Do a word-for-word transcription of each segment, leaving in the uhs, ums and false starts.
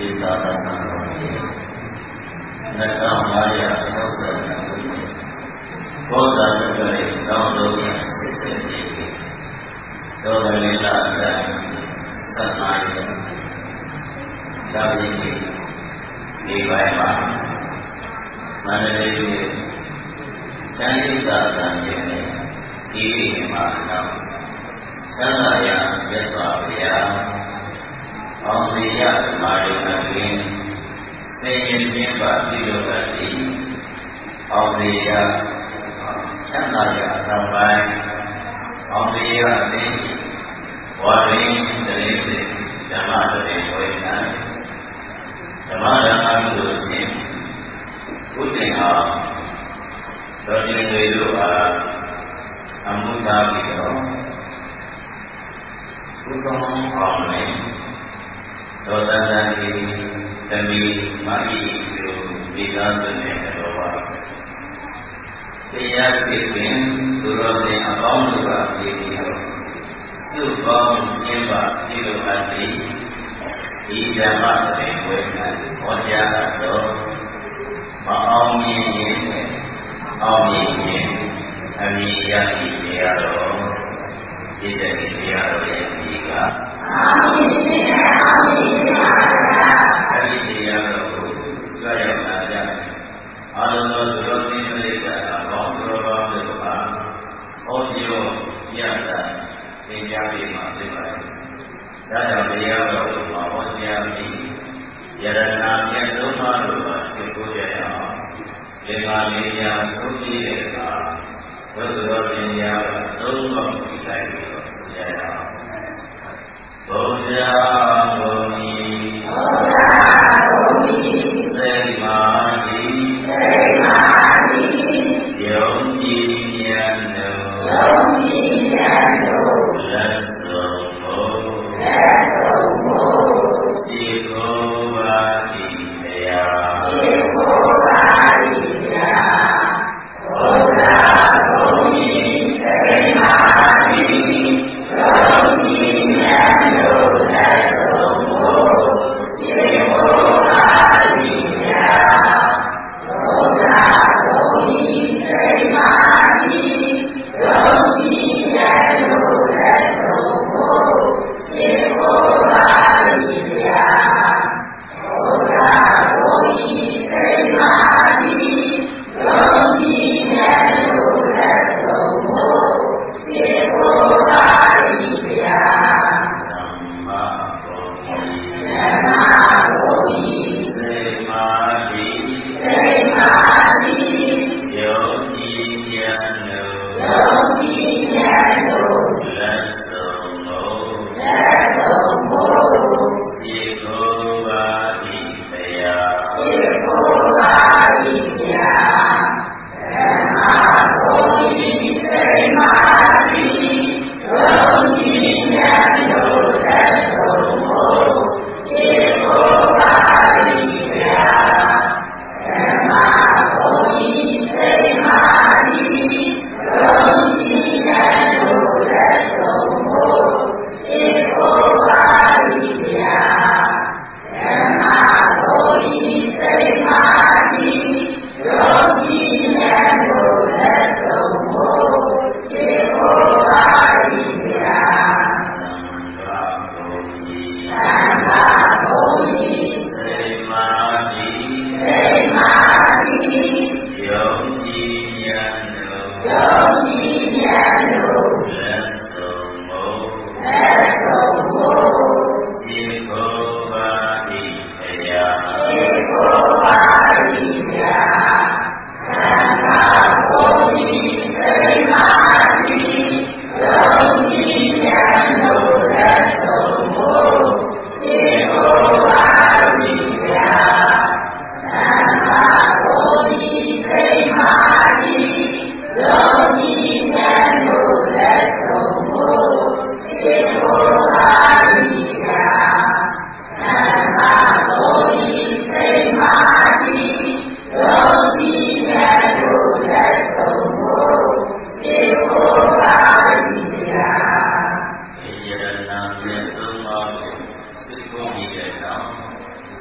သာသနာတော်ကြီးနှစ်ထောင်၅ရာ၆ဆယ်ခုနှစ်ဘောဓတက္ကရာကျောင်းတော်ကြီးစစ်စစ်ကြီးတော်တယ်လဆန်းသတ်နာရီဒါပြီးဒီပိုင်းမှာမန္တလေးရဲ့ချမ်းသာသာသံရဲ့ဒီမှာတော့သံဃာရမြတ်စွာဘုရားအောင်မေယမာရိကတွင်သင်ရင်ပြင်းပါပြုလုပ်တတ်သည်အောင်မေယချမ်းသာရနောက်ပိုင်းအောင်မေယအသိဝါရင်တရေစေဓမ္မတရေဝေနံဓမ္မဓမ္မလို့ရှင်ဘုဒ္ဓင်အောင်တော်တင်တွေတို့အားအမှုသားပြီးတော့ဘုဒ္ဓံအောင်တွင်သောတတန်ဒီတမီမဟိပြုဒီကားသွင်းတဲ့တော်ပါတရားစီရင်သူတော်စင်အပေါင်းတို့ကပြီးပြီးတော့စုပေါင်းကျင်းပပြုလုပ်အပ်သည်ဒီဓမ္မတွေဝေခံဟောကြားတော်မအောင်မြင်ရင်အောင်မြင်ရင်အမိယတိတရားတော်ဒီတဲ့တရားတော်ရဲ့ဒီကအောင်မြင်ခြင်းအောင်မြင်ခြင်းပါဗျာအဲဒီတရားတော်ကိုကြွရောက်လာကြအာလုံးသောသူတော်သိမိတ်ကအပေါင်းတော်ကောင်းတို့ပါဟောပြောရတာသင်ကြားပေးမှာဖြစ်ပါတယ်ဒါကြောင့်တရားတော်ကိုဟောကြားပြီးယရနာမြတ်သုံးပါးတို့ပါသိဖို့ရအောင်ဒီမှာလေးညာသုံးပြီးတဲ့အခါဘုရားတော်ရှင်များကသုံးပါးစီလိုက်ပြီးတော့ဆိုကြရအောင်ဘုရားဘုံဤဘုရားဘုံဤစေမာတိစေမာတိယုံကြည်ဉာဏ်တို့ယုံကြည်ဉာဏ်တို့လက်ဆုံးမို့လက်ဆုံးမို့စေကိုပါတိတရားစေကိုပါတိတရားဘုရားဘုံဤစေမာတိယုံကြည်ဉာဏ်တို့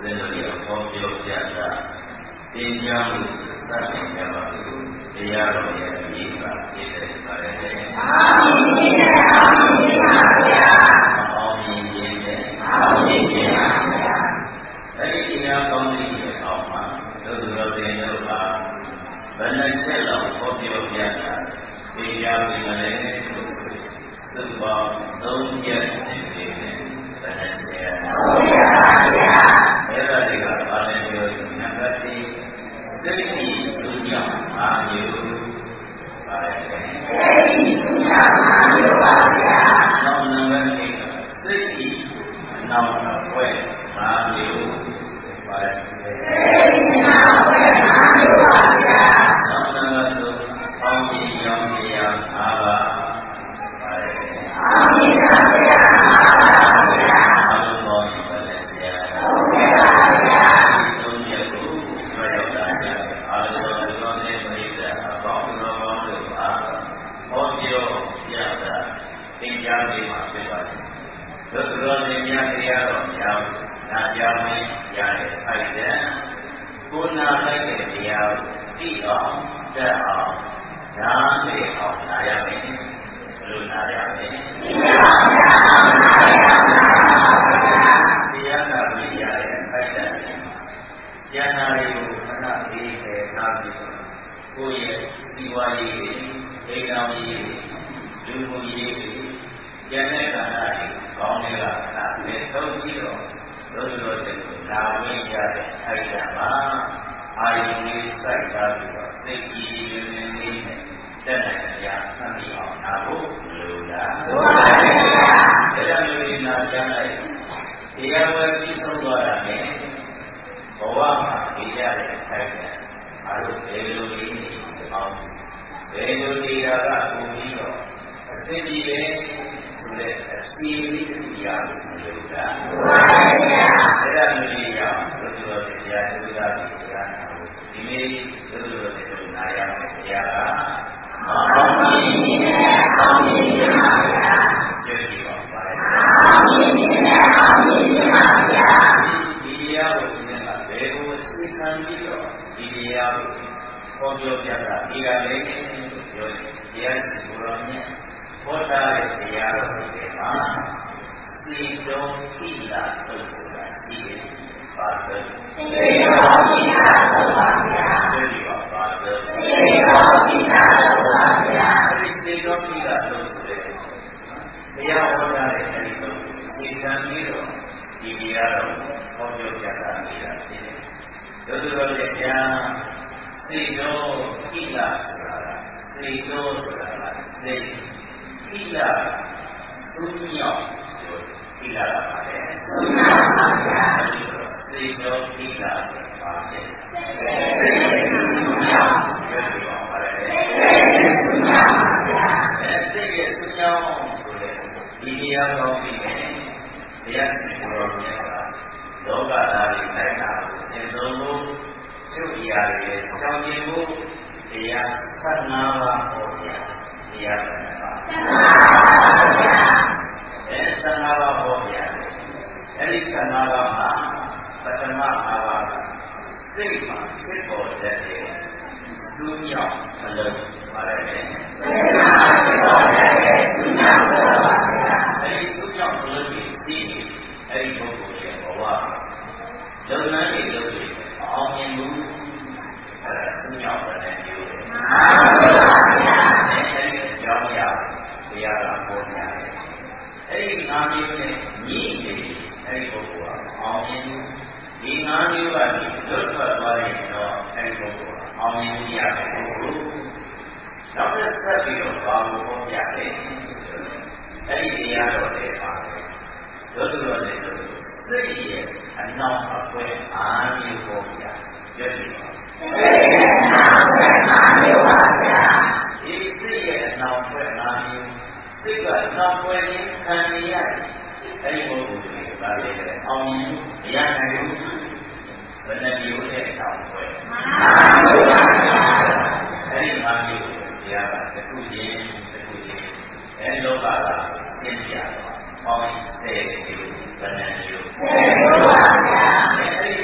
စဉ်လို့ရဟောပြောပြတာသင်ကြားမှုစတင်ကြပါစို့တရားတော်ရဲ့အရေးပါပြည့်တဲ့ပါလေ။အာမင်။အာမင်ပါဗျာ။အာမင်ခြင်းနဲ့အာမင်ခြင်းပါဗျာ။အဲဒီတရားကောင်းတဲ့အောက်မှာတို့သူတော်စင်တို့ကဘယ်နဲ့ဆက်လောက်ဟောပြောပြတာတရားဝင်လည်းသုဘသုံးချက်နေနေဘယ်နဲ့ဆက်ဟုတ်ပါဗျာ။အဲ့ဒါတွေကဘာလဲပြောနံပါတ်တစ်စိတ်ကြီးစုညောင်းအာမျိုးပါလေစိတ်ကြီးစုညောင်းအာမျိုးပါဗျာနောက်နံပါတ်နှစ်စိတ်ကြီးနောက်အပွဲအာမျိုးပါလေစိတ်ကြီးနောက်အပွဲအာမျိုးပါဗျာနောက်နံပါတ်သုံးအောင်းကြီးရောင်းကြီးရောင်းအားပါပါလေအောင်းကြီးရောင်းကြီးရောင်းအားပါဗျာအလုံးပေါင်းပါလေဆရာဟုတ်ကဲ့ပါဗျာသုံးချက်ကိုဆွဲရောက်တာကြအာလုံးစုံတော်နဲ့ပြိတ္တာအပေါင်းတော်ပေါင်းတို့အားဟောပြောပြတာသင်ကြားပေးမှာဖြစ်ပါတယ်သို့တော်နဲ့များတရားတော်များနာကြားမင်းရတဲ့ဖိုက်တဲ့ကိုနာလိုက်တဲ့တရားကိုသိအောင်တတ်အောင်နားလည်အောင်နားရမယ်ဘယ်လိုနားရမလဲသိအောင်နားအောင်နားရအောင်တရားနာပြီးရတဲ့ဖိုက်တဲ့ဉာဏ်နာတွေကိုခဏလေးပဲနားပြီးကိုယ့်ရဲ့ဒီဝါရေးတွေဒိဋ္ဌာန်ရေးလူမှုရေးဉာဏ်နဲ့ကဏ္ဍတွေကောင်းတွေကခဏလေးသုံးပြီးတော့တို့တို့စင်နာဝင်ရတဲ့ဖိုက်တဲ့မှာအာယုန်လေးစိုက်ထားပြီးတော့စိတ်ကြီးရင်းရင်းလေးနဲ့တက်နိုင်ကြအမှန်ပြီးအောင်နာဖို့လိုလားလိုပါပါဘုရားဒါကြောင့်ဒီနာကြားလိုက်တရားဝဲပြီးဆုံးသွားတာနဲ့ဘဝမှာပြရတဲ့ခိုက်တဲ့အားလို့ဘယ်လိုလေးနေအောင်ဘယ်လိုနေတာကပုံပြီးတော့အစစ်ပြီးပဲဆိုတဲ့အစီအလေးတစ်ခုရလို့မလိုလားလိုပါပါဘုရားဒါကြောင့်ဒီရအောင်ဘုရားတရားသူသားဒီတရားနာဖို့ဒီနေ့ဘုရားတို့နာရမယ်တရားကအောင်မြင်ခြင်းအောင်မြင်ခြင်းပါဗျာကျေးဇူးပါပါအောင်မြင်ခြင်းအောင်မြင်ခြင်းပါဗျာဒီတရားကိုဒီကဘယ်ကိုသိခံပြီးတော့ဒီတရားကိုဟောပြောပြတာဒီကလည်းပြောတရားစီဘုရားမြတ်ဟောတာတဲ့တရားတော်တွေမှာသိတော်ကိလာလို့ဆိုတာရှိတယ်ပါပဲသိတော်ကိလာလို့ပါဗျာကျေးဇူးပါပါသိတော်ကိလာလို့ပါဗျာသိတော်ကိလာလို့ဆိုတဲ့တရားဟောတာတဲ့အဲဒီလိုသိခံပြီးတော့ဒီတရားတော်ဟောပြောပြတာနေတာရှိတယ်တို့တို့ရဲ့တရားသိတော်ကိလာဆိုတာသိတော်ဆိုတာသိကိလာသုညောကိလာပါလေသုညောပါဗျာသိတော်ကိလာပါလေသိသုညောပြောပါလေသိသုညောပါဗျာသိရဲ့သုညောဆိုတဲ့ဒီတရားကောင်းပြီးတယ်တရားစီတော်မြတ်ကလောကသားတွေတိုင်းတာကိုသင်တော်မူကျုပ်ရာရဲ့ကြောင့်ခြင်းကိုတရားဆတ်နာပါဟောပြတရားဆတ်နာပါဆတ်နာပါဗျာအဲဆတ်နာပါဟောပြအဲဒီဆတ်နာပါမှာပထမ၅ပါးကစိတ်မှာဖြစ်ပေါ်တဲ့သူမြောက်မလို့ပါလေစိတ်မှာဖြစ်ပေါ်တဲ့သူမြောက်ပါဗျာအဲဒီသူမြောက်မလို့ဒီစီအဲဒီပုဂ္ဂိုလ်ရဲ့ဘဝလုံလန်းနေလို့အောင်မြင်မှုအဲသူမြောက်တဲ့မျိုးပဲမှန်ပါဗျာအဲဒီအကြောင်းအရာတရားကပေါ်နေတယ်အဲဒီငါးမျိုးနဲ့ညီနေအဲဒီပုဂ္ဂိုလ်ကအောင်မြင်မှုဒီငါးမျိုးကနေလွတ်ထွက်သွားရင်တော့အဲဒီပုဂ္ဂိုလ်ကအောင်မြင်ရတဲ့ပုဂ္ဂိုလ်နောက်တစ်ဆက်ပြီးတော့ဘာကိုဟောပြလဲအဲဒီတရားတော်တွေပါတယ်တို့တို့လည်းစိတ်ရဲ့အနောက်အကွဲအားမျိုးဟောပြရွတ်ပြီးပါစိတ်ရဲ့အနောက်အကွဲအားမျိုးပါဗျာဒီစိတ်ရဲ့အနောက်အကွဲအားမျိုးစိတ်ကအနောက်အကွဲရင်းခံရရတယ်အဲဒီပုဂ္ဂိုလ်တွေကပါလေအောင်မြင်မရနိုင်ဘူးဘယ်နဲ့မျိုးနဲ့အနောက်အကွဲမှန်ပါဗျာအဲဒီမှာမျိုးတရားကတစ်ခုချင်းတစ်ခုချင်းအဲလောကကရှင်းပြတော့ပေါင်းတဲ့မျိုးဘယ်နဲ့မျိုးတဲ့မျိုးပါဗျာအဲဒီ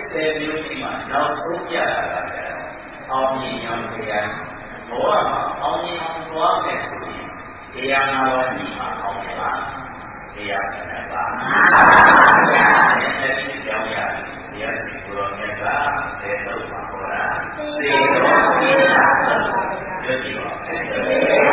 အောင်တရားဘောကအောင်မြင်အောင်သွားမယ်ဆိုရင်တရားနာပါးညီမှာအောင်မြင်ပါတရားနဲ့ပါအဲ့ဒီကြောင့်ရတယ်တရားဒီကိုရောမြတ်ကသေတော့မှာဟောတာသေတော့ဒီလားရွတ်ကြည့်ပါအဲ့ဒီ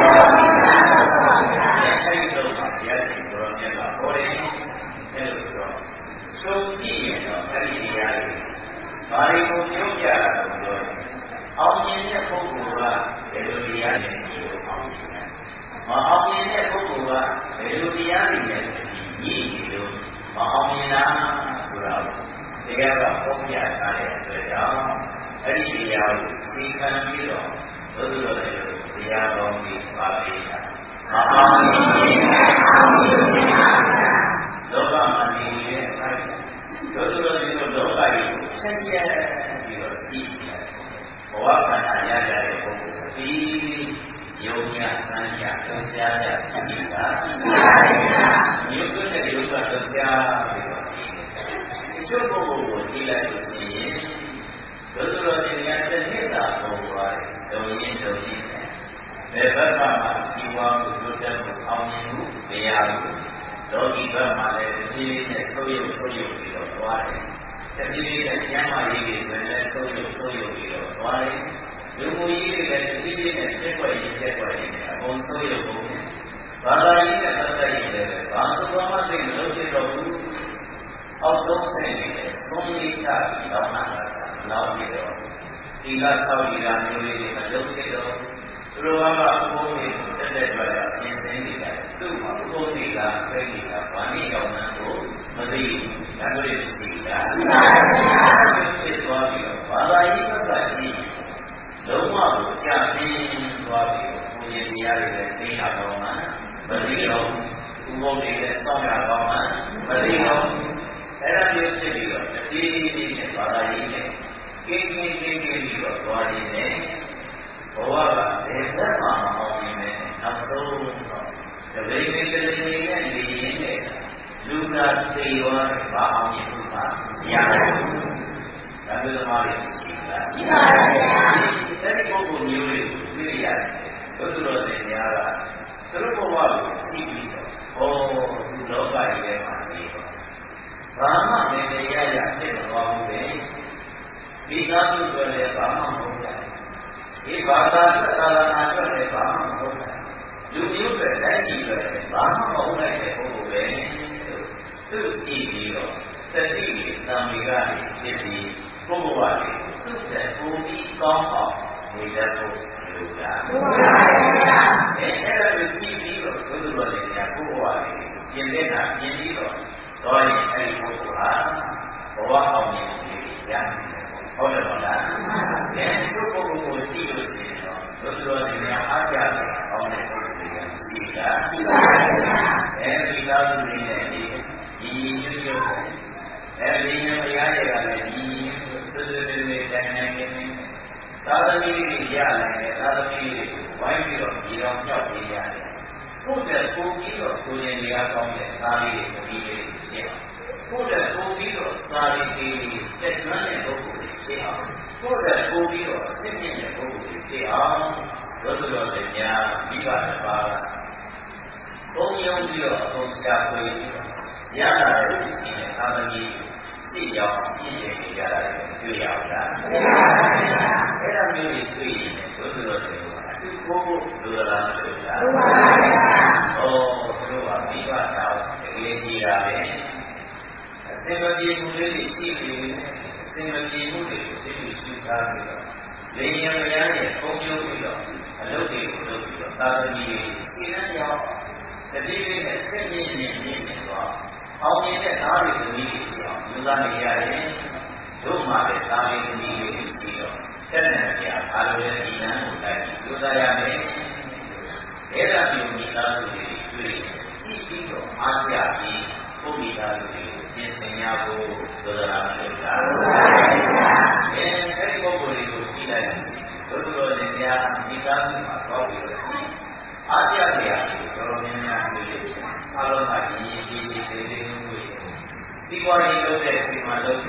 တော့တရားဒီကိုရောမြတ်ကဟောတယ်အဲ့လိုဆိုတော့ဆုံးကြည့်ရင်တော့အဲ့ဒီတရားတွေဘာတွေကိုပြောပြတာလို့ပြောရင်အောင်မြင်တဲ့ပုဂ္ဂိုလ်ကဘယ်လိုတရားနဲ့ဒီလိုအောင်မြင်လဲမအောင်မြင်တဲ့ပုဂ္ဂိုလ်ကဘယ်လိုတရားတွေနဲ့ညီညီလို့မအောင်မြင်တာဆိုတာတရားကပုံပြထားတဲ့အတွက်ကြောင့်အဲ့ဒီတရားကိုသိခံပြီးတော့ဘုရားတော်ရဲ့တရားတော်ကြီးပါပေးတာမအောင်မြင်တဲ့အောင်မြင်တာလောကမှာနေနေတဲ့အတိုင်းဘုရားတော်ရဲ့လောကကြီးကိုဆက်ရပြီးတော့သိတယ်ဘဝခန္ဓာရကြတဲ့ပုဂ္ဂိုလ်ဒီယုံညာသံညာသင်္ချာကြတိတာမြို့ကတဲ့ယုံကသင်္ချာပြီးတော့ဒီကျုပ်ပုဂ္ဂိုလ်ကိုကြည့်လိုက်လို့ရှိရင်ဘုရားတော်ရဲ့ဉာဏ်တစ်နှစ်သာပေါ်သွားတယ်ဒုံရင်ဒုံရင်ဘယ်ဘက်ကမှဒီဝါကိုလွတ်တဲ့ကိုအောင်မြင်မှုမရဘူးလောကီဘက်မှာလည်းဒီနဲ့ဆိုးရုပ်ဆိုးရုပ်ပြီးတော့သွားတယ်တတိယနဲ့ကျမ်းမာရေးတွေဆိုရင်လည်းဆိုးရုပ်ဆိုးရုပ်ပြီးတော့သွားတယ်လူမှုရေးတွေလည်းတတိယနဲ့တက်ွက်ရေးတက်ွက်ရေးနဲ့အကုန်ဆိုးရုပ်ကုန်တယ်ဘာသာရေးနဲ့ပတ်သက်ရေးလည်းဘာသာမှသိမလို့ဖြစ်တော့ဘူးအောက်ဆုံးဆင့်နေတယ်သုံးလေးချပြီးတော့မှလောက်ပြီးတော့ဒီကဆောက်ရတာမျိုးလေးတွေမလုပ်ဖြစ်တော့သူတို့ကဘုံလေးတက်တဲ့အတွက်ပြင်ဆင်နေတယ်သူ့မှာဘုံလေးကဖိတ်နေတာဘာနည်းရောက်นั้นကိုမသိဘူးဒါတို့ရှိတာဖြစ်သွားပြီးတော့ဘာသာရေးဘက်ကရှိလုံးဝကိုကြာပြင်းသွားပြီးတော့ဘုရားတရားတွေလည်းသိတာတော့မှမသိတော့ဥပုသ်တွေလည်းတောင်းတာတော့မှမသိတော့အဲ့ဒါမျိုးဖြစ်ပြီးတော့တတိယနဲ့ဘာသာရေးနဲ့ကင်းကင်းကင်းကင်းပြီးတော့သွားရင်းနဲ့ဘဝကဘယ်သက်မှမအောင်မြင်နဲ့နောက်ဆုံးတော့တပိပိတတိနဲ့နေရင်းနဲ့လူကသိရောဘာအောင်မြင်မှုပါမရဘူးဒါပေမဲ့ရှိတာရှိပါရဲ့အဲ့ဒီပုဂ္ဂိုလ်မျိုးတွေကိုတွေ့ရတယ်ဘုသူတော်စင်များကသူတို့ဘဝကိုသိပြီးတော့ဟောဒီလောကကြီးထဲမှာနေတော့ဘာမှမနေရရဖြစ်မသွားဘူးလေဒီကားသူတွေလည်းဘာမှမဟုတ်ဘူးဒီဘာသာသက်သာသနာအတွက်လည်းဘာမှမဟုတ်ဘူးလူမျိုးတွေတိုင်းပြည်တွေလည်းဘာမှမဟုတ်တဲ့ပုဂ္ဂိုလ်ပဲသူကြည့်ပြီးတော့သတိနဲ့သံဃာတွေဖြစ်ပြီးပုဂ္ဂိုလ်တွေသူ့တဲ့ပုံပြီးကောင်းအောင်နေတတ်ဖို့လိုတာဟုတ်ပါဘူးအဲအဲ့ဒါကိုကြည့်ပြီးတော့ဘုသူတော်တွေကပုဂ္ဂိုလ်တွေပြင်တဲ့တာပြင်ပြီးတော့တော့ရင်အဲ့ဒီပုဂ္ဂိုလ်ဟာဘဝအောင်မြင်နေရတယ်ဟုတ်တယ်မလား။အဲဒီပုဂ္ဂိုလ်ကိုကြည့်လို့ရှိရင်တော့ဘုရားရှင်များအားကြတယ်အောင်းတဲ့ပုဂ္ဂိုလ်တွေကရှိတာရှိပါဘူး။အဲဒီသားစုတွေနဲ့ဒီဒီညွှန်ရုပ်အဲဒီညမရရတာလည်းဒီသစ္စာတွေတိုင်းတိုင်းနေသာသမီတွေရနိုင်တယ်သာသမီတွေကိုဝိုင်းပြီးတော့ဒီတော်မြောက်ပေးရတယ်။ဟုတ်တယ်ပုံပြီးတော့ကိုရင်တွေကကောင်းတဲ့သားလေးတွေတတိလေးတွေဖြစ်အောင်ကိုယ်ကပုံပြီးတော့စာရင်းတွေတက်ကျွမ်းတဲ့ပုဂ္ဂိုလ်တွေဖြစ်အောင်ကိုယ်ကပုံပြီးတော့အသိဉာဏ်တဲ့ပုဂ္ဂိုလ်တွေဖြစ်အောင်ဘုရားတော်ရှင်များမိဘတစ်ပါးကဘုံယုံပြီးတော့အကုန်ချပွေးရလာတဲ့ဒီစီနဲ့သာသမီသိရောက်ပြည့်ရနေကြတာတွေ့ရအောင်လားတွေ့ပါဘူးအဲ့ဒါမျိုးတွေတွေ့ရင်ဘုရားတော်ရှင်ကအတူကိုကိုလိုလားမလို့လားတွေ့ပါဘူးဩသူကမိဘတော်တကယ်ကြီးတာပဲအစင်မပြေမှုလေးတွေရှိနေအစင်မပြေမှုတွေကိုသိပြီးရှုထားပြီးတော့လေယံမရရဲ့ပုံကျုံပြီးတော့အလုပ်တွေကိုလုပ်ပြီးတော့သာသမီတွေသိနှံ့ရောက်တတိယနဲ့သိမြင့်မြင့်မြင့်မြင့်သွားအောင်မြင်တဲ့သားတွေသမီးတွေရှိအောင်ယူသားနေရတယ်တို့မှလည်းသားတွေသမီးတွေရှိတော့တဲ့နဲ့ပြအားလုံးဒီနန်းကိုတိုက်ပြီးယူသားရမယ်အဲ့ဒါမျိုးမိသားစုတွေတွေ့ကြည့်ပြီးတော့အားကြပြီးပုဂ္ဂိသားစုတွေကိုပြင်ဆင်ရဖို့သောတာပန်ကဟုတ်ပါဘူး။အဲအဲ့ဒီပုဂ္ဂိုလ်တွေကိုကြည့်လိုက်ဘုရားရှင်များမိသားစုမှာတော့ပြီးတော့အားကြစရာတော်တော်များများတွေ့ရတယ်။အားလုံးကရင်းရင်းကြည်ကြည်လေးလေးကိုဒီပေါ်ရေးလုပ်တဲ့အချိန်မှာလုပ်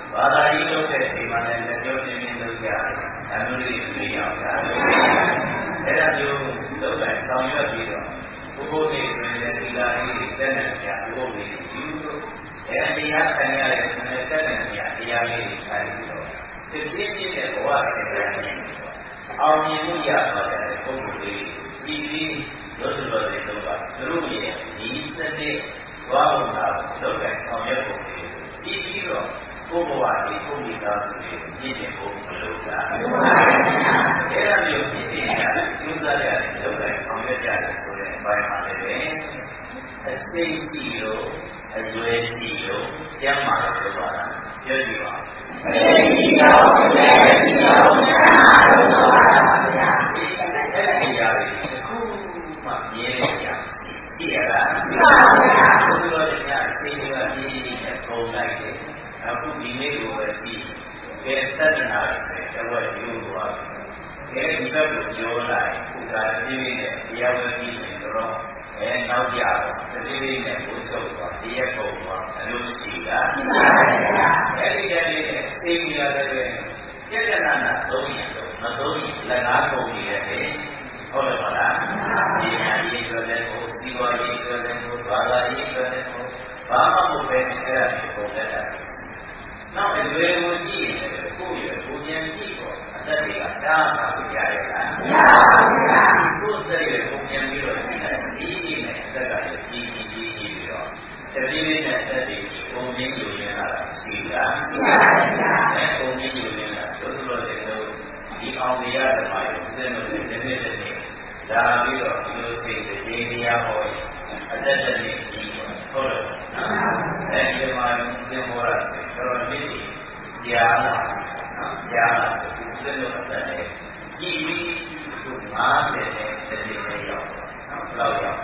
ဘာသာရေးလုပ်တဲ့ဒီမှာလည်းလက်ကျော်ပြင်းပြင်းလုပ်ကြတယ်အမှုတွေပြေးအောင်တာအဲ့ဒါမျိုးလုပ်တဲ့ဆောင်ရွက်ပြီးတော့ဘုရားနေတွင်လည်းဒီလာလေးတွေတက်နေကြဘုရားနေယူလို့အဲ့ဒီတရားခံရတဲ့ဆန္ဒတက်နေကြတရားလေးတွေခိုင်းပြီးတော့တပြင်းပြင်းတဲ့ဘဝတွေနဲ့အောင်မြင်မှုရပါတယ်ပုဂ္ဂိုလ်လေးကြည်ပြီးလို့ဆိုတော့ဒီတော့သူတို့ရဲ့ဒီစတဲ့ဘဝကလုပ်တဲ့ဆောင်ရွက်ပုံတွေကြည်ပြီးတော့ဘုရားဒီဘုရားသားစုတွေပြည့်စုံဖို့မလိုလားအဲ့ဒါမျိုးပြည့်စုံရတယ်ကျူးစားရတယ်လုပ်တဲ့ဆောင်ရွက်ရတယ်ဆိုတဲ့အပိုင်းမှာလည်းအစိတ်ကြည့်လို့အရွယ်ကြည့်လို့ကျမ်းမာလို့ပြောတာပြောကြည့်ပါအစိတ်ကြည့်လို့အရွယ်ကြည့်လို့ကျမ်းမာလို့ပြောတာပါဗျာဒီအဲ့ဒီအရာတွေအခုမှမြင်နေကြကြည့်ရတာမှန်ပါဗျာဘုရားရဲ့အစိတ်ကမြင်နေတဲ့ပုံလိုက်တယ်အခုဒီနေ့ကိုပဲပြီးကဲသတ္တနာတွေတဝက်ယူသွားတယ်ကဲဒီဘက်ကိုပြောလိုက်ဥဒါတိပိနဲ့တရားဝဲပြီးရင်တော့အဲနောက်ကြတော့သတိပိနဲ့ဘုချုပ်သွားတရားပုံသွားအလို့ရှိတာမှန်ပါဗျာအဲဒီကလေးနဲ့သိပြီးရတယ်ပြည့်ပြည့်နာနာသုံးရင်တော့မသုံးရင်လက်ကားပုံနေရတယ်ဟုတ်တယ်မလားဒီညာရေးဆိုတဲ့ဘုစီဝါရေးဆိုတဲ့ဘုဘာသာရေးဆိုတဲ့ဘုဘာမှမပဲနဲ့အဲ့ဒါကိုပုံတတ်တာနောက်အလွယ်ကိုကြည့်ရင်ကိုယ့်ရဲ့ကိုဉာဏ်ကြည့်တော့အသက်တွေကတားမှာကြရလားမရပါဘူးဗျာကိုယ်စိတ်ရဲ့ကိုဉာဏ်ပြီးတော့ဒီဒီနဲ့အသက်ကကြီးကြီးကြီးကြီးပြီးတော့တပြည့်ပြည့်နဲ့အသက်တွေပုံရင်းယူရင်းလာတာရှိလားမရပါဘူးဗျာအဲပုံရင်းယူရင်းလာတို့တို့တဲ့တို့ဒီအောင်ရတဲ့မှာရုပ်စင်းလို့ဒီနေ့နေ့ဒါပြီးတော့ဒီလိုစိတ်တွေတရားဟောရင်အသက်တွေကြီးဟုတ်တယ်နော်အဲဒီမှာသင်္ဘောရဆိုတော့ဒီကြားလာနော်ကြားလာဒီလိုလိုအသက်တွေကြီးပြီးခုငါးတယ်နဲ့တည်းနဲ့ရောက်နော်ဘယ်လောက်ရောက်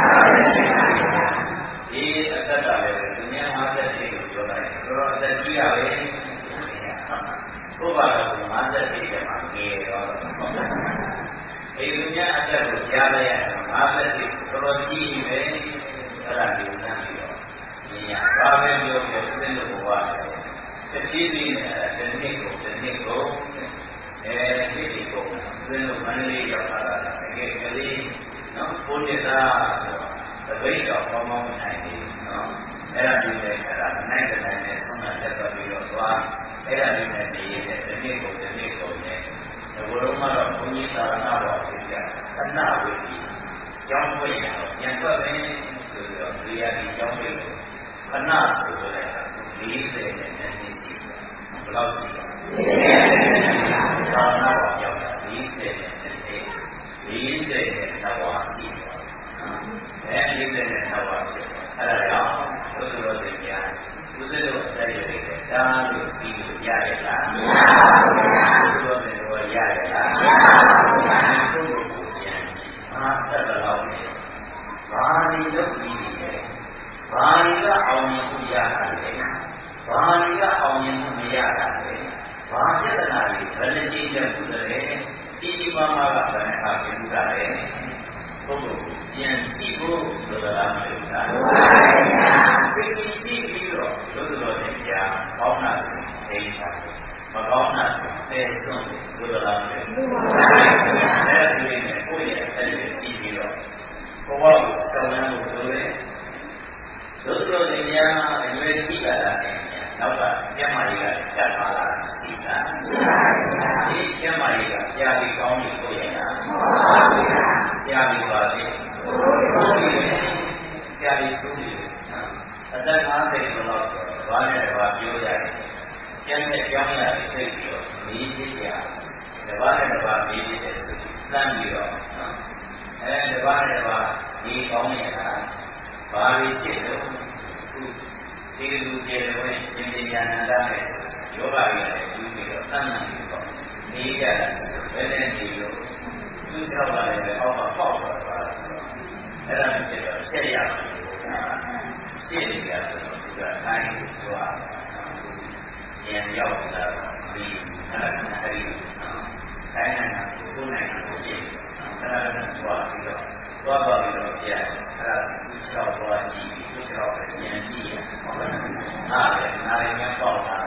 ဒီအသက်ကလည်းသူများငါးတယ်ကိုပြောလိုက်ဆိုတော့အသက်ကြီးရပဲဘုရားကငါးတယ်ထဲမှာငယ်တော့ဒီလူများအသက်ကိုကြားလိုက်ရတော့ငါးတယ်ကိုတော်တော်ကြီးပဲအဲ့ဒါကိုသမ်းပြီးတော့ဉာဏ်ဘာပဲပြောပြောသင်လို့ဘဝတဖြည်းဖြည်းနဲ့ဒီနေ့ကိုဒီနေ့ကိုအဲဒီဒီကိုသင်လို့မန္တလေးရောက်လာတာတကယ်ကလေးနော်ဘုရားသာသပိတ်တော်ပေါင်းပေါင်းနိုင်နေနော်အဲ့ဒါဒီနဲ့အဲ့ဒါနိုင်တဲ့နိုင်နဲ့ဆုံးတာတက်ပြီးတော့သွားအဲ့ဒါဒီနဲ့နေရတဲ့ဒီနေ့ကိုဒီနေ့ကိုနဲ့ဒီဘုရောမှာတော့ဘုန်းကြီးသာရဏတော်ဖြစ်ကြအနာဝိတိကျောင်းပွင့်ရတော့ညံွက်ပဲဆိုတော့ဒီရဒီကျောင်းပွင့်လို့ခဏဆိုတော့လည်းလေးဆယ်နဲ့နှစ်နှစ်ရှိတယ်ဘယ်လောက်ရှိလဲသာသနာ့ဘောင်ရောက်တာလေးဆယ်နဲ့နှစ်နှစ်လေးဆယ်နဲ့နှစ်ဝါရှိတယ်အဲလေးဆယ်နဲ့နှစ်ဝါရှိတယ်အဲ့ဒါကြောင့်ဘုရားရှင်ကြားသူတို့အသက်ရည်တွေတားလို့ပြီးလို့ရရလားမရပါဘူးဗျာဘုရားရှင်တို့ရရလားမရပါဘူးဗျာဘုရားရှင်အာသက်တော်နဲ့ဘာဒီလုပ်ပြီးလဲဘာဒီကအောင်မြင်မှုရတာလဲဘာဒီကအောင်မြင်မှုမရတာလဲဘာပြဿနာတွေဘယ်လိုကြည့်ရမှုလဲကြီးကြီးမားမားကဘယ်နဲ့အပြင်မှုတာလဲဘုရားပြန်ကြည့်ဖို့လိုလားမလို့လားဟုတ်ပါဘူးဗျာဒီကြည့်ပြီးတော့လိုလိုနဲ့ကြာကောင်းတာစိတ်သိတာမကောင်းတာစိတ်သိဆုံးလိုလားမလို့ဟုတ်ပါဘူးဗျာအဲဒီနဲ့ကိုယ့်ရဲ့အဲ့ဒီကြည့်ပြီးတော့ဘဝကိုစောင့်ရဖို့လိုတယ်တို့တို့တွေများအရွယ်ကြီးလာတာနဲ့နောက်ကကျမ်းမာရေးကတတ်ပါလာရှိတာဒီကျမ်းမာရေးကကြာပြီးကောင်းပြီကိုရတာကြာပြီးပါလေကြာပြီးဆိုးပြီအသက်ငါးဆယ်လောက်ဘာနဲ့ဘာပြောရတယ်ကျမ်းနဲ့ကြောင်းရတယ်သိပြီးတော့ဒီကြည့်ရတဘာနဲ့တဘာပြီးပြီးတဲ့ဆိုသမ်းပြီးတော့အဲတဘာနဲ့တဘာဒီကောင်းနေတာဘာလို့ဖြစ်လို့ခုဒီလူကျေလုံးနဲ့ရှင်ပညာနန္ဒနဲ့ယောဂရီနဲ့ပြီးပြီးတော့သမ်းနိုင်ပြီးတော့နေကြတာဘယ်နဲ့ဒီလိုသူ့ဆောက်ကလည်းအောက်မှာပေါက်သွားတာအဲ့ဒါနဲ့ပြတော့ဆက်ရမယ်ရှင်းနေကြဆိုတော့သူကတိုင်းကိုသွားဉာဏ်ရောက်လာပြီးအဲ့ဒါနဲ့အဲ့ဒီတိုင်းနိုင်ငံကိုကိုယ်နိုင်ငံကိုရှင်းအဲ့ဒါနဲ့သွားပြီးတော့သွားပါပြီးတော့ပြန်အဲ့ဒါသူ့ဆောက်သွားကြည့်သူ့ဆောက်ပဲဉာဏ်ကြည့်ရဟုတ်လားနားလည်းနားလည်းပေါက်လာတာသိ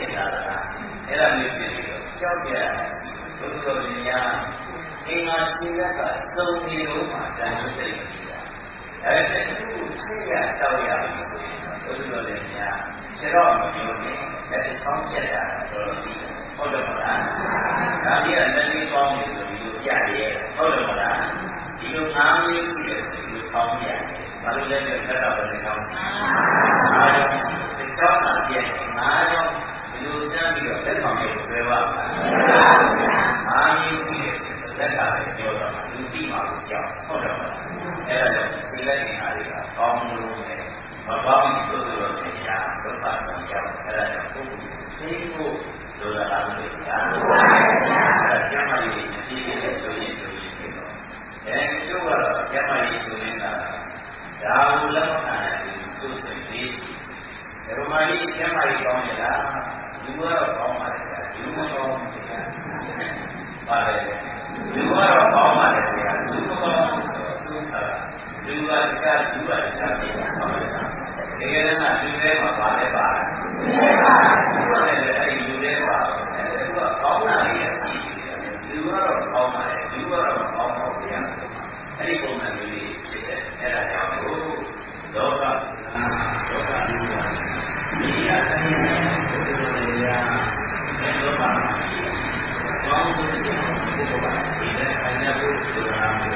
ဖြစ်လာတာအဲ့ဒါမျိုးဖြစ်ပြီးတော့ကြောက်ရဘုရားတော်များအင်္ဂါခြေကကသုံးနေလို့မှတန်ဖို့သိနေတာအဲ့ဒါကသူ့ခြေကတောက်ရပြီဆိုရင်ဘုရားတော်များခြေတော့မပြောနဲ့လက်ချောင်းချက်တာတော်တော်ပြီးဟုတ်တယ်မလားဒါကြီးကလက်လေးပေါင်းနေလို့ဒီလိုပြရဲဟုတ်တယ်မလားဒီလိုငါးမျိုးရှိတယ်ဒီလိုပေါင်းရတယ်ဘာလို့လဲဆိုတော့သက်တော်နဲ့ချောင်းစီအားလုံးဒီချောင်းမှာပြည့်ငါးရောဒီလိုတန်းပြီးတော့လက်ဆောင်တွေကိုပြောပါအားမျိုးရှိတယ်လက်ကလည်းပြောတော့လူတိမှာကိုကြောက်ဟုတ်တယ်မလားအဲ့ဒါကြောင့်ခြေလက်နေရာတွေကကောင်းလို့နဲ့မပေါင်းလို့ဆိုတော့တရားဒုက္ခဆောင်ကြောက်အဲ့ဒါကြောင့်ပုဂ္ဂိုလ်သိဖို့လိုလာလို့တရားဟုတ်ပါဘူး။ကျမ်းမာရေးအကြည့်နဲ့ဆိုရင်ဆိုရင်ပြီးတော့အဲကျိုးကတော့ကျမ်းမာရေးဆိုရင်ကဒါကိုလက်မခံနိုင်ဘူးသူ့စိတ်ကြီး။ဒီမှာဒီကျမ်းမာရေးကောင်းရလားလူကတော့ကောင်းပါလေ။လူမကောင်းဘူးဗျာ။ပါတယ်လူကတော့ကောင်းပါလေဗျာ။လူမကောင်းသူကလူကတကလူကတခြားဖြစ်တာပါပဲ။ဒီကနေ့ကလူတွေမှာပါလဲပါလား။လူတွေပါလူတွေလည်းအဲ့ဒီလူတွေပါအဲ့ဒါကကောင်းတာလေးရှိတယ်လူကတော့ကောင်းပါတယ်လူကတော့မကောင်းပါဘူးဗျာအဲ့ဒီပုံစံမျိုးလေးဖြစ်တယ်အဲ့ဒါကြောင့်လောကလောကဒီကဒီအတိုင်းနဲ့ဘုရားရဲ့လောကမှာကောင်းတဲ့ဘုရားဒီနဲ့အညာဘုရားအဲ့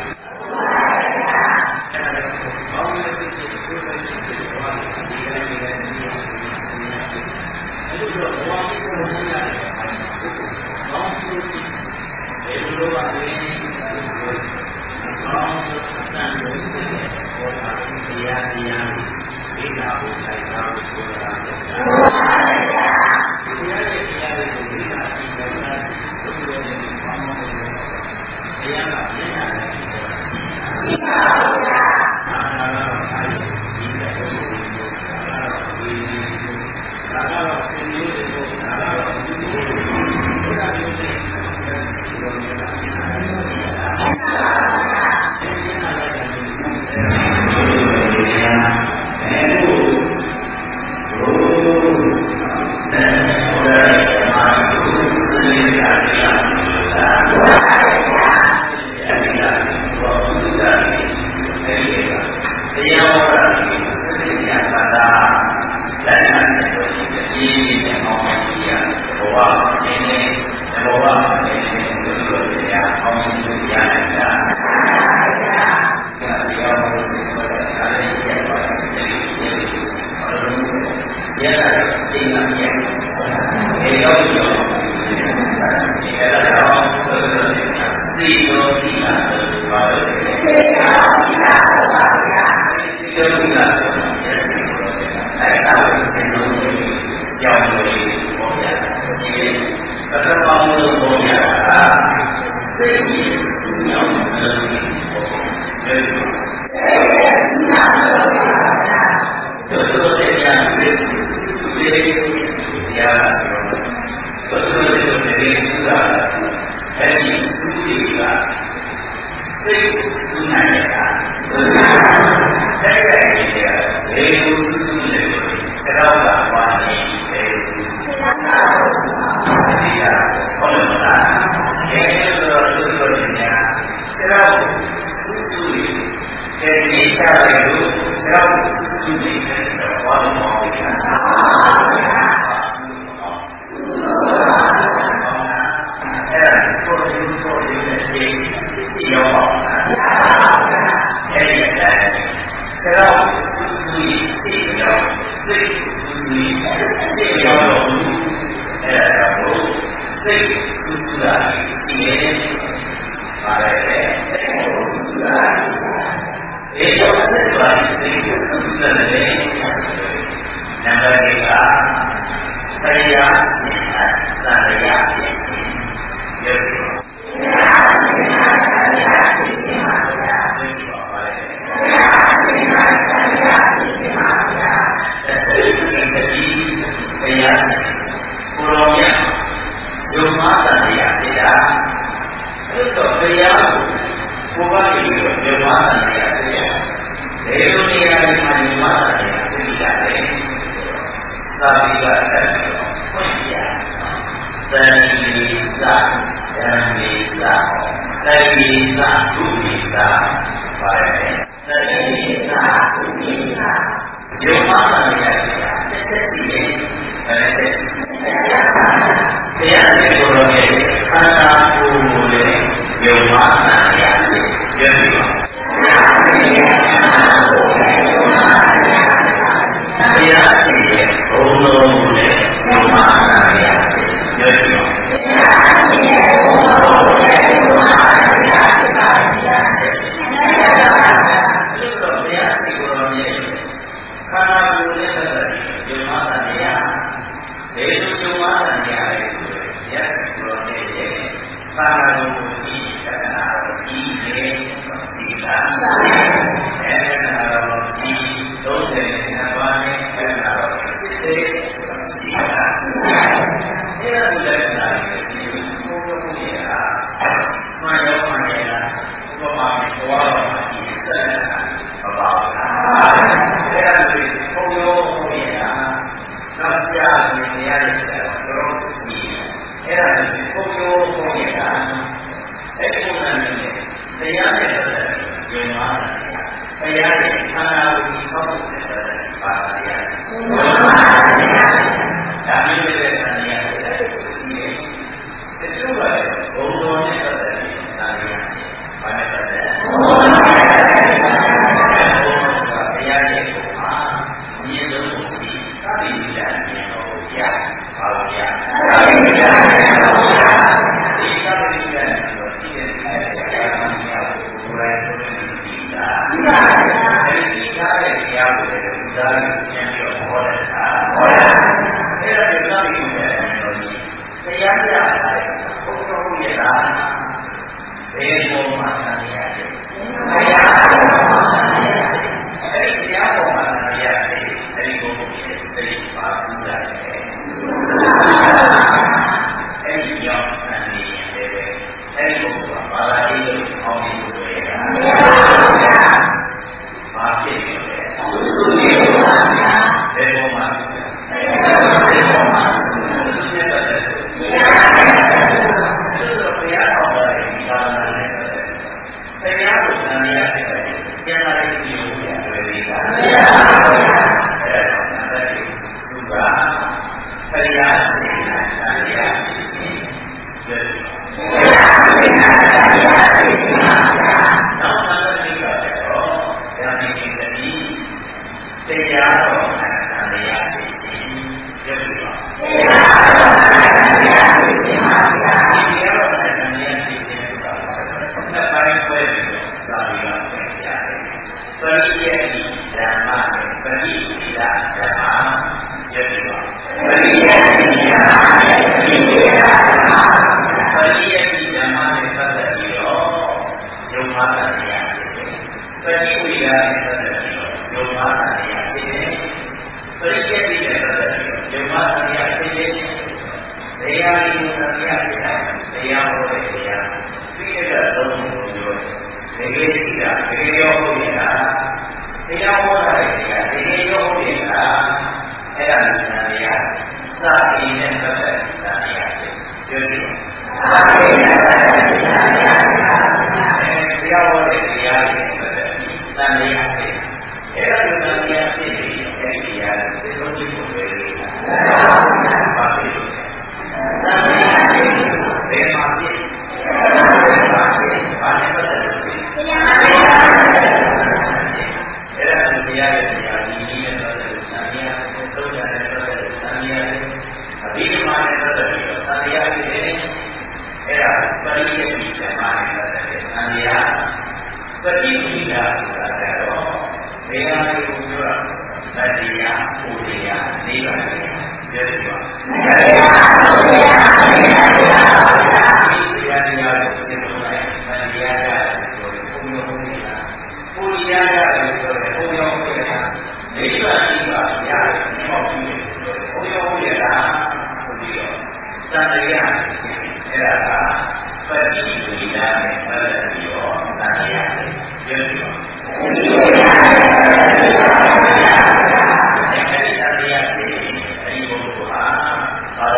ဒါကောင်းတဲ့စိတ်ကိုကိုယ်တိုင်သိသွားတယ်ဒီကနေ့လည်းဒီလိုအဲ့လိုတော့ဘာမှမလုပ်ရတဲ့အခါမှာကောင်းတဲ့စိတ်ဘယ်လိုပါလဲကောင်းတဲ့အတန်ကိုသိတဲ့ဘောဓတရားတရားဒီနာကိုဆိုင်တာကိုဆိုတာဟုတ်ပါဗျာဒီတရားရဲ့တရားတွေကိုဒီနာကြည့်တယ်လားသူ့ရဲ့ဘာမှမလုပ်ဘူးတရားကမျက်နှာနဲ့ရှိပါဗျာအာနာတော့ဆိုင်ဒီတဲ့ဘုရားအာနာတော့ဝေဒီဒါကတော့သင်ရိုးတွေကိုဒါကတော့ဒီလိုဘုရားရှင်ရဲ့ဒီလိုမျိုးတာဒီနာကိုသာသီကတက်ပြီးတော့ဖွင့်ပြသတိစဓမ္မေစသတိစဒုတိစပါတယ်သတိစဒုတိစယုံမှန်တရားတစ်ချက်စီရဲ့အဲဒီတရားတွေကိုတော့ခန္ဓာကိုယ်ကိုလည်းယုံမှန်တရားကိုပြောပြပါတရားရှိရဲ့ဘုံတော်မူတဲ့ယုံမှန်တရားကိုပြောပြပါတရားရှိရဲ့ဘုံတော်မူတဲ့ယုံမှန်တရားကိုပြောပြပါဒီလိုတရားရှိကိုတော့ရဲ့ခန္ဓာကိုယ်နဲ့ပတ်သက်ပြီးယုံမှန်တရားဘယ်လိုယုံမှန်တရားလဲဆိုရင်တရားရှိကိုတော့ရဲ့ခန္ဓာကိုယ်ကိုကြည့်တက္ကနာတော့ကြည့်နေသိတာအဲဒီကတော့ဒီသုံးဆယ်နှစ်ပါးနဲ့တက္ကနာတော့သိတယ်သိတာအဲဒီလိုလက္ခဏာတွေဒီလိုကိုယ်ကိုယ်ရာမှန်ရောမှန်ရတာဥပမာဘဝတော်မှာဒီသက္ကနာမပါဘူးအဲဒီလိုကိုယ်ရောကိုယ်ရာနောက်ကြားနေရတဲ့ဆရာတော်ကြီးအဲ့ဒါကိုကိုယ်ကိုယ်ရာအဲ့ဒီပုံစံနဲ့တရားနဲ့ပတ်သက်ပြီးယုံမှားတာတရားရဲ့ခန္ဓာကိုယ်ကြီးဆောက်ဖို့နဲ့ပတ်သက်ပြီးပါတရားယုံမှားတရားဒါမျိုးတဲ့တရားရဲ့ရှိတယ်တချို့ကဘုံတော်နဲ့ပတ်သက်ပြီးသာတရားဘာနဲ့ပတ်သက်ဘုံတော်နဲ့ပတ်သက်ပြီးတရားရဲ့ပုံမှာဉာဏ်လုံးကိုသိသာတိဉာဏ်ဉာဏ်တော်ကိုရပါလို့ရသာတိဉာဏ်ဉာဏ်တော်ရဒီသာတိဉာဏ်တော်ရှိတဲ့တရားကိုကိုယ်တိုင်ကိုယ်တိုင်သိတာသိပါပါအဲဒီသိတဲ့တရားကိုလည်းဥဒါကိုကျင့်ပြီးဟောတယ်ဟာဟောတယ်အဲ့ဒါကိုသာတိဉာဏ်တော်ကြီးတရားပြတာဘုရားဟုတ်ရဲ့လားဘယ်ပုံမှာသံဃာတယ်တရားပေါ်မှာသံဃာတယ်အဲဒီတရားပေါ်မှာသံဃာတယ်အဲဒီဘုရားရဲ့သိပါဘူးလားအဲဒီကြောင့်အနေနဲ့အဲဒီဘုရားဘာသာရေးလို့အောင်းပြီးလို့ရတယ်။ဘာဖြစ်လဲ။သုစုရေပါဗျာ။ဘယ်ပေါ်မှာလဲ။ဘယ်ပေါ်မှာသုစုရေပါတယ်။ဘုရားရဲ့ဘုရားတော်ရဲ့ဒီသာနာနဲ့တရားကိုသံဃာရဲ့ပြန်လာတဲ့ဒီလိုရတွေ့နေတာ။ဘုရားတော်ရဲ့အဲဒါနဲ့သူကတရားကိုသံဃာရဲ့နောက်မှလည်းပြောတယ်တော့ဒါနေနေတယ်တရားတော်နဲ့တရားတွေပြောပြပါတရားတော်နဲ့တရားတွေရှင်းပါဗျာတရားတော်နဲ့တရားတွေရှင်းပါနှစ်ပိုင်းပဲသာပြီးတော့ပြန်ရတယ်ပရိယတိဓမ္မနဲ့ပရိပိဒဓမ္မပြောပြပါပရိယတိဓမ္မနဲ့ပရိပိဒဓမ္မပရိယတိဓမ္မနဲ့ပတ်သက်ပြီးတော့ယုံမှားတာတရားဖြစ်တယ်။ပရိဝိဒနဲ့ပတ်သက်ပြီးတော့ယုံမှားတာတရားဖြစ်တယ်။ပရိယတိနဲ့ပတ်သက်ပြီးတော့ယုံမှားတာတရားဖြစ်တယ်။တရားရည်ကိုတရားဖြစ်တာတရားဟောတဲ့တရားပြီးတဲ့သုံးခုကိုပြောတယ်။တကယ်ကြည့်တာတကယ်ရောဟုတ်နေတာတရားဟောတာတရားတကယ်ရောဟုတ်နေတာအဲ့ဒါကိုတရားစာရင်းနဲ့ပတ်သက်တာတရားဖြစ်တယ်။ပြောကြည့်ပါတရားဟောတဲ့တရားတွေပတ်သက်ပြီးသံဃာဖြစ်အဲ့ဒါကိုသံဃာဖြစ်ပြီးအဲ့ဒီတရားကိုသိဆုံးကြည့်ဖို့ပဲလေ။ပါပြီ။သံဃာဖြစ်ဘယ်မှာဖြစ်ဘာနဲ့ပတ်သက်လို့တရားအဲ့ဒါကိုတရားရဲ့တရားဒီနည်းနဲ့ပတ်သက်လို့သံဃာသုံးရတဲ့ပတ်သက်လို့သံဃာအဘိဓမ္မာနဲ့ပတ်သက်ပြီးတော့သံဃာဖြစ်တယ်အဲ့ဒါပရိယတိဓမ္မနဲ့ပတ်သက်တဲ့သံဃာပฏิပိဒါဆိုတာကတော့ဘယ်ဟာကိုပြောတာလဲတရား၊ဘုရား၊နိဗ္ဗာန်ပြောတယ်ပါတရား၊ဘုရား၊နိဗ္ဗာန်ပါဗျာဒီတရားတရားကိုသိလို့လိုက်တရားရတယ်ဆိုရင်ဘုရားဘုရားဘုရားရတယ်ဆိုရင်ဘုရားဘုရားနိဗ္ဗာန်နိဗ္ဗာန်ရတယ်ဟောပြီးတယ်ဆိုရင်ဘုရားဘုရားဆိုပြီးတော့သံဃာအဲ့ဒါကပฏิပိဒါနဲ့ပတ်သက်ပြီးတော့သံဃာပြောပြပါပฏิပိဒါနဲ့ပတ်သက်ပြီးတော့သံဃာအဲ့ဒီသံဃာဖြစ်အဲဒီဘုရားဟာဘာ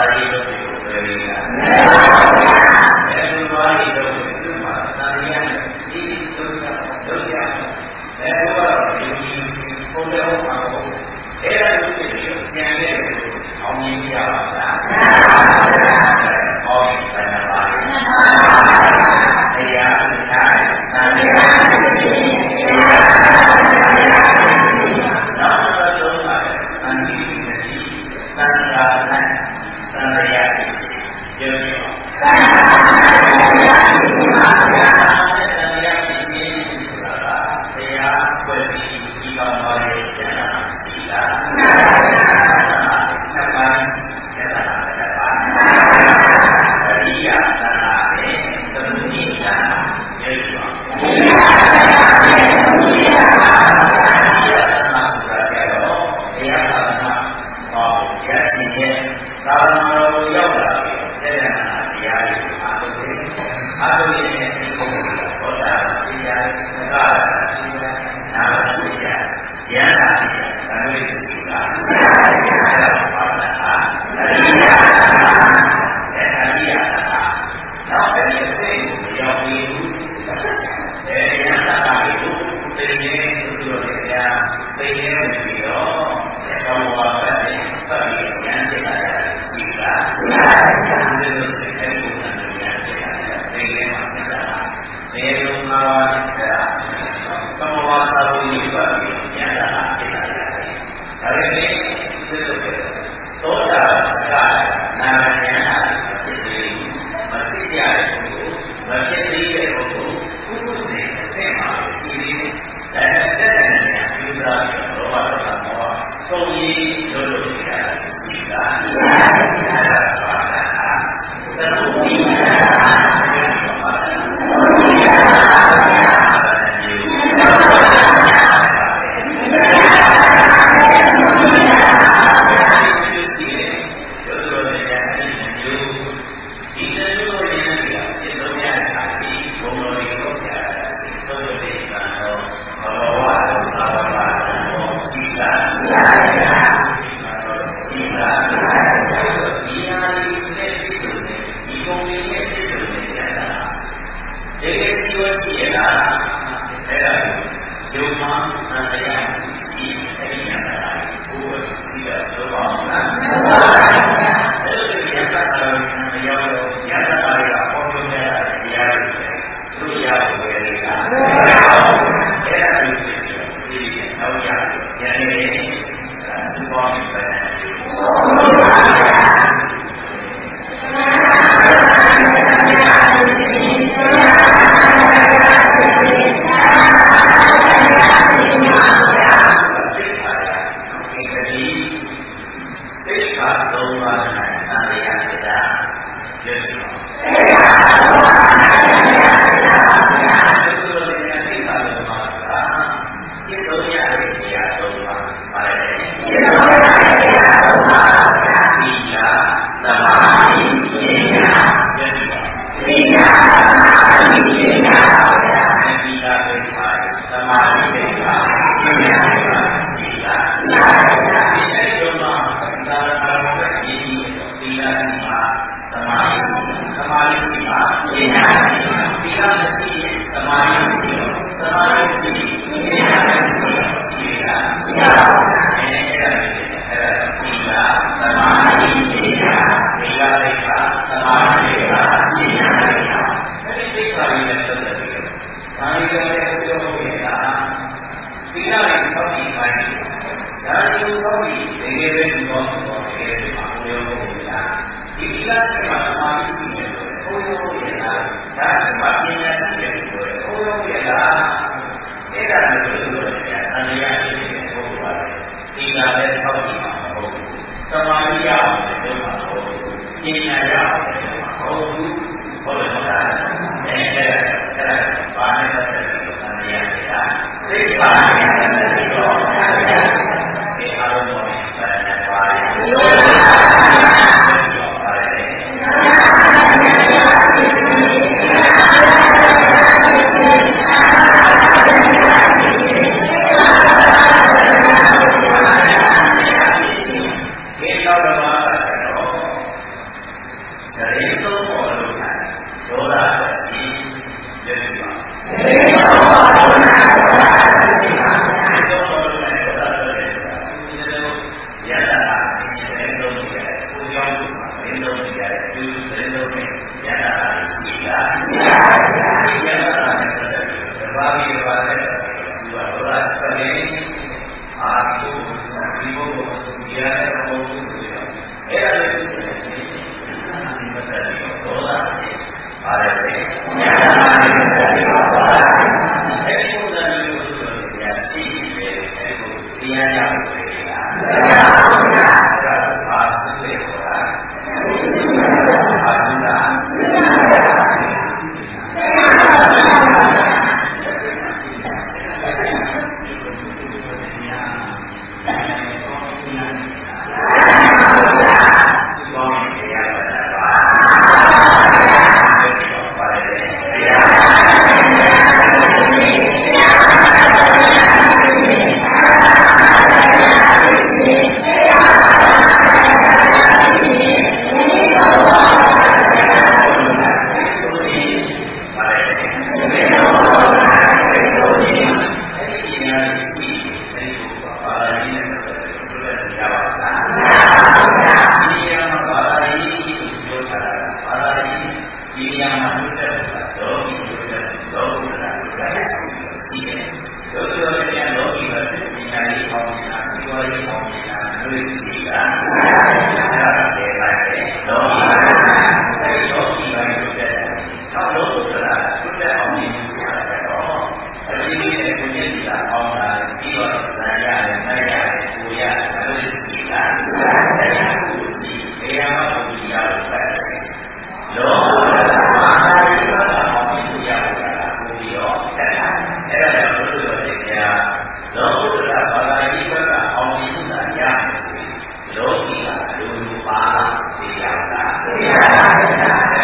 ယ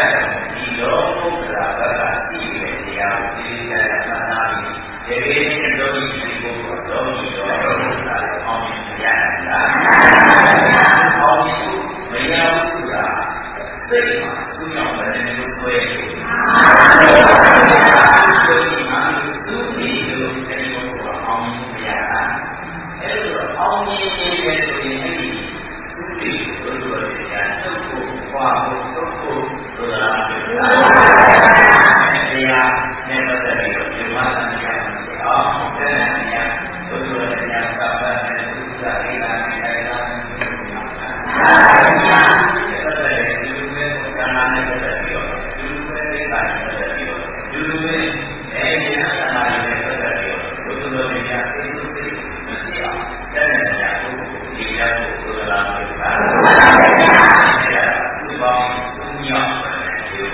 ဒီလောကုတ္တရာဘက်ကရှိတဲ့တရားကိုသိကြရမှတ်သားပြီးဒီကိစ္စတို့ဒီကိုတော့ဒီတော့တာအောင်မြင်ရတာအောင်မြင်မရဘူးဆိုတာစိတ်မှာသူ့ကြောင့်လည်းမျိုးဆွဲတယ်ဒီမှာသူ့ဒီလိုအဲဒီကိုအောင်မြင်ရတာအဲလိုအောင်မြင်နေတဲ့ဆိုရင်အဲဒီသူ့ဒီလိုလိုတရားထုတ်ဖို့ပွားဖို့ထုတ်ဖို့ဆိုတာတရားနဲ့ပတ်သက်ပြီးတော့ဒီမှာတရားအောင်တဲ့တရားတို့လိုတရားသတ်တဲ့ဥစ္စာလေးလာနေတဲ့အခါမှာပတ်သက်တဲ့ဒီလိုမျိုးကံနာနဲ့ပတ်သက်ပြီးတော့ဒီလိုမျိုးလေးပါပတ်သက်ပြီးတော့ဒီလိုမျိုးအဲဒီအနာမှာလည်းပတ်သက်ပြီးတော့တို့လိုတရားသိစုသိမရှိအောင်တဲ့တရားကိုဒီတရားကိုလိုလားဖြစ်ပါသူပေါင်းသူမြောက်တယ်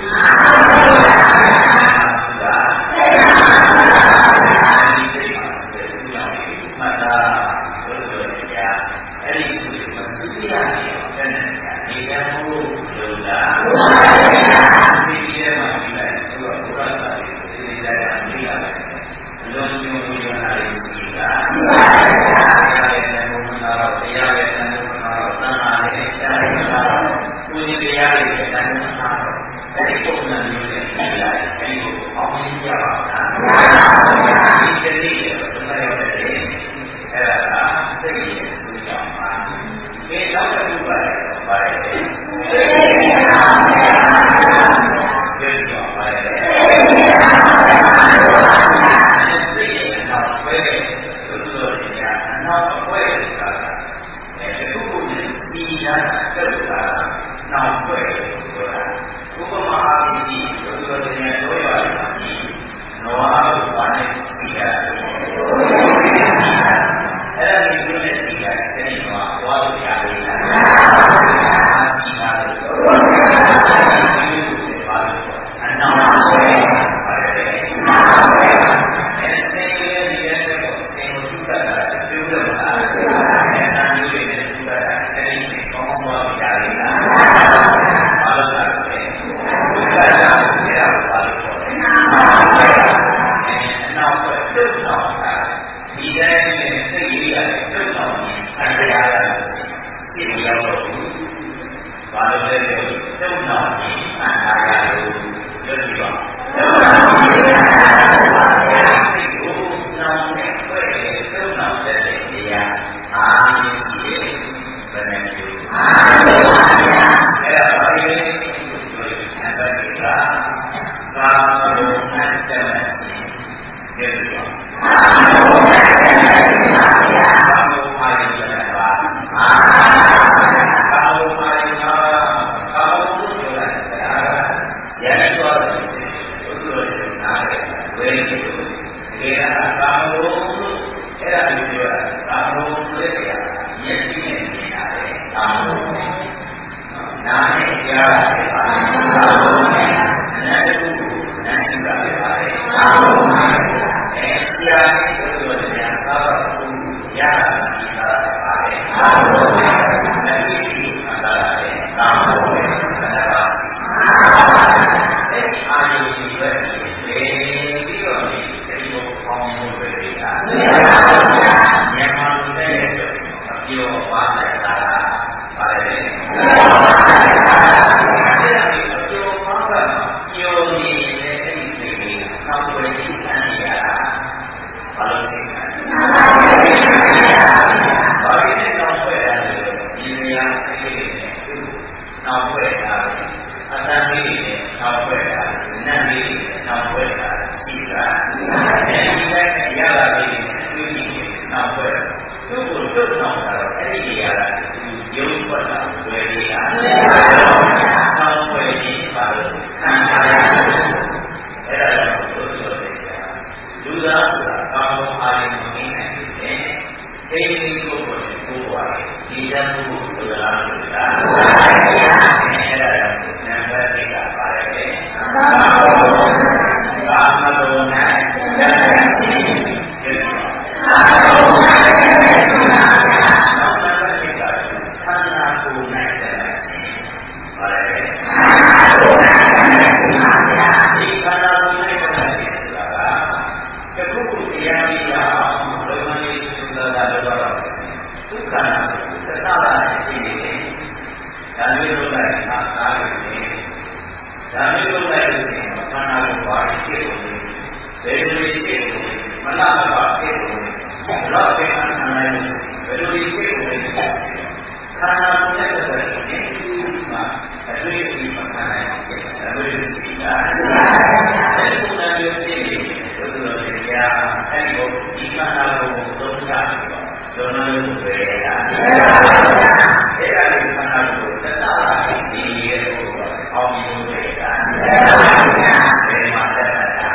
ဒါမျိုးလုပ်လိုက်ရင်အားသားလို့နေဒါမျိုးလုပ်လိုက်လို့ရှိရင်ခန္ဓာကိုယ်ပါဖြစ်လို့ဘယ်လိုဖြစ်လို့မလားမပါဖြစ်လို့တော့ဒီခန္ဓာနဲ့ဘယ်လိုဖြစ်လို့ခန္ဓာကိုယ်နဲ့ပတ်သက်တဲ့ဒီမှာအတွေ့အကြုံမှခန္ဓာရဲ့ဖြစ်တယ်ဘယ်လိုဖြစ်တာအဲဒီလိုမျိုးဖြစ်နေတယ်ဆိုတော့ဒီကအဲဒီကိုဒီခန္ဓာကိုယ်သုံးစားပြီးတော့ကျွန်တော်တို့ပဲတာအဲ့ဒါကိုခန္ဓာကိုယ်သက်သာဒီရဲ့ဟိုအောင်းမျိုးပဲတာဘယ်မှာသက်သာတာ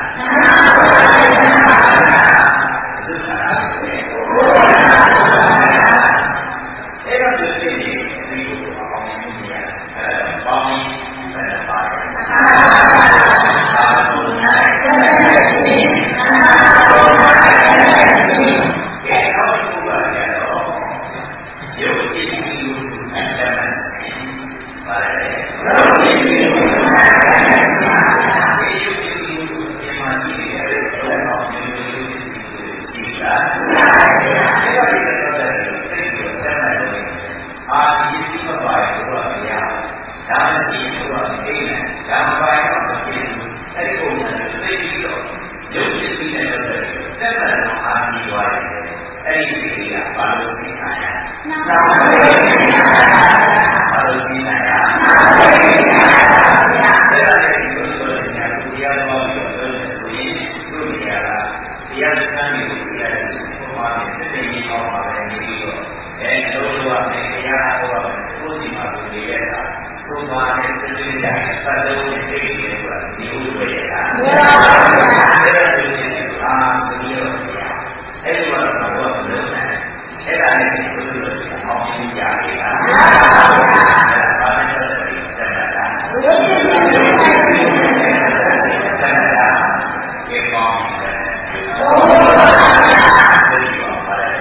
သုခာအဲ့ဒါကိုသိနေဒီကိုအောင်းမျိုးကြီးအဲပေါင်းဘယ်ပါလဲအာသုနာသက်ခြင်းအာသုနာသက်ခြင်းကဲတော့ဘုရားကျတော့ရုပ်ကြည့်ကြည့်လို့အတ္တမပါတယ်ရုပ်ကြည့်ကြည့်လို့အတ္တဒီရုပ်ကြည့်ကြည့်လို့ဒီမှာကြည့်ရတယ်တော့အောင်းမျိုးကြီးရှိတာအဲ့ဒါကိုတော့သိပြီးတော့ဆက်နိုင်တယ်အာဒီဒီမပါဘူးတော့မရဒါမရှိဘူးတော့သိနေဒါမပါတော့မဖြစ်ဘူးအဲ့ဒီပုံစံကိုသိပြီးတော့ရုပ်ကြည့်ကြည့်တဲ့တော့သက်သက်တော့အာဒီသွားတယ်အဲ့ဒီဒီကဘာလို့သိတာလဲနာမည်ဘာလို့သိတာလဲနာမည်အဲ့ဒါလည်းဒီလိုဆိုရင်တရားတော်ပြီးတော့လုပ်နေဆိုရင်သူ့နေရာကတရားစခန်းကိုတရားကိုပုံမှန်နဲ့သိနေအောင်ပါပဲဒီလိုအဲလိုလိုကတရားဟောတော့ကိုယ်ဒီမှာကိုနေရတာသုံးပါးနဲ့သိနေကြတယ်ပတ်လုံးနဲ့သိနေတယ်ဆိုတာဒီလိုပဲရတာမှန်ပါဗျာအဲ့ဒါကိုအာသိရောအဲ့ဒီမှာတော့ဘုရားလုံးတယ်အဲ့ဒါနဲ့ဒီလိုလိုအောင်ရှင်းကြရတာမှန်ပါဗျာအဲ့ဒါဘာလဲဆိုတော့တဏှာဘုရားရှင်ရဲ့တဏှာဒီပေါင်းတယ်ဘုရားဒီပေါင်းပါတယ်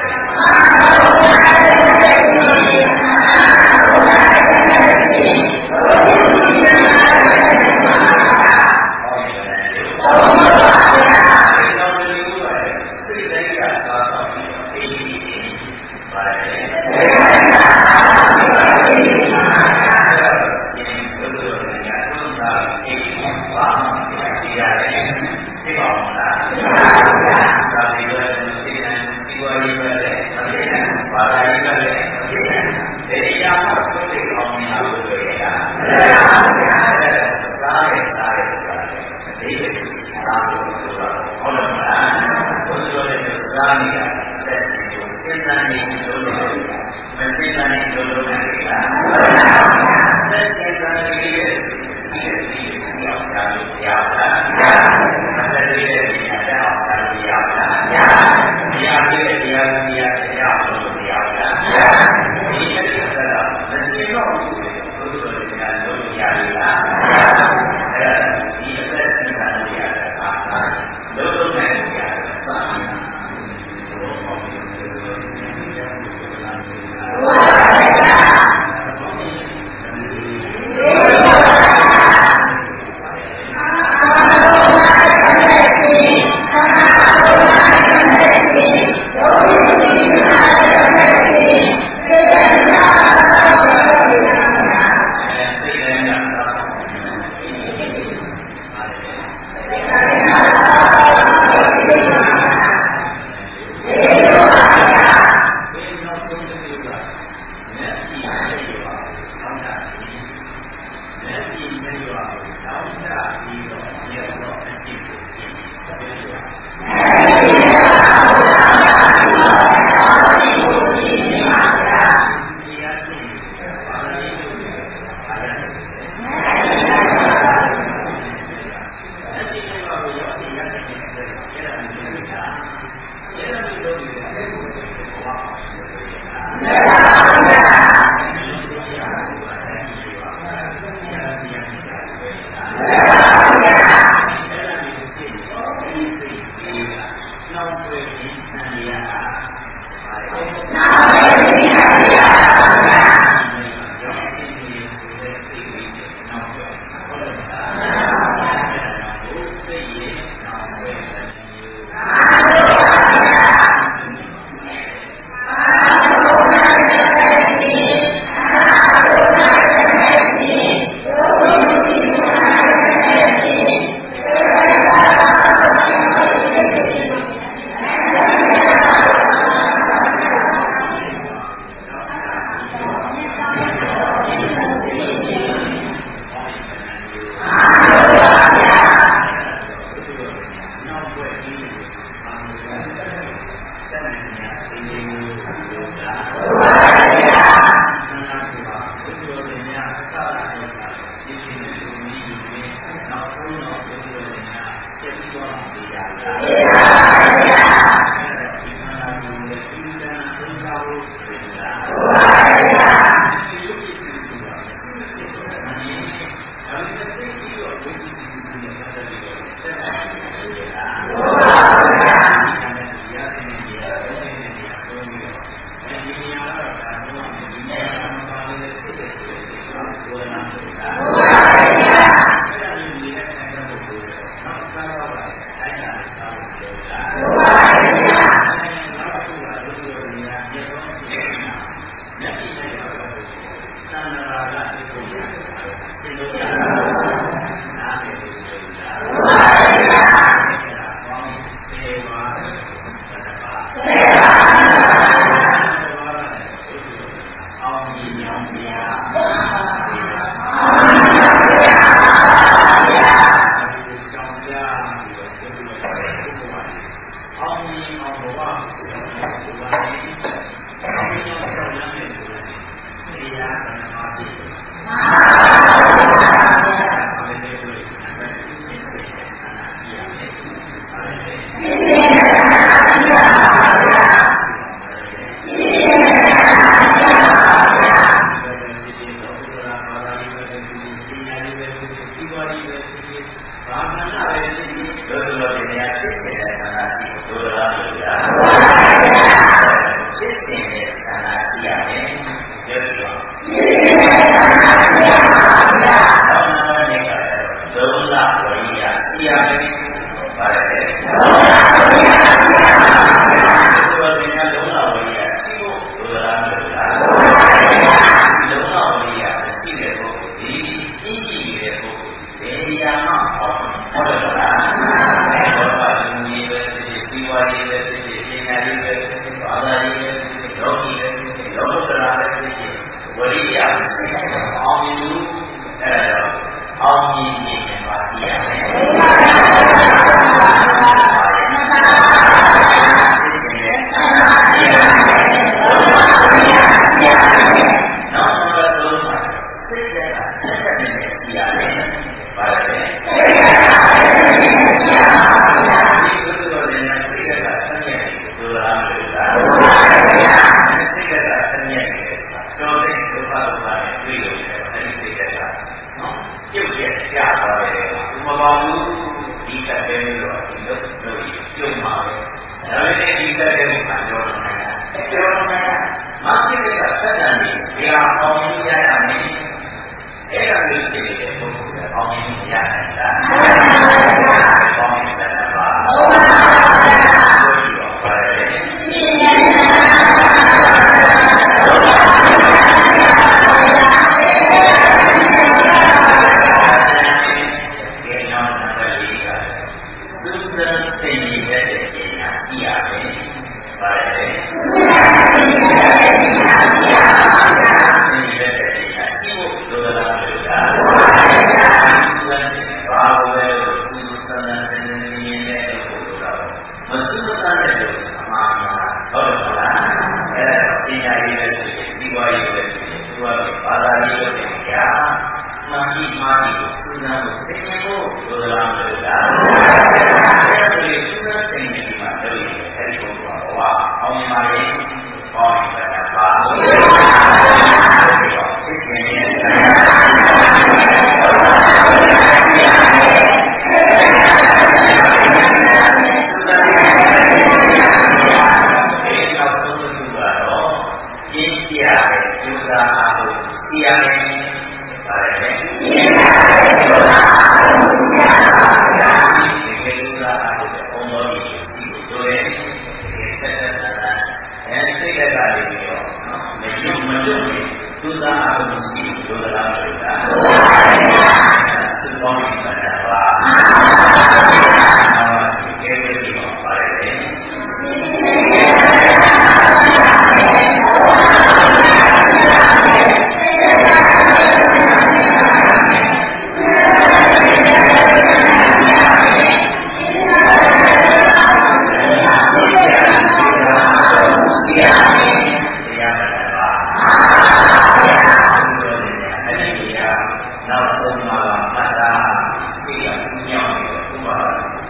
ဘ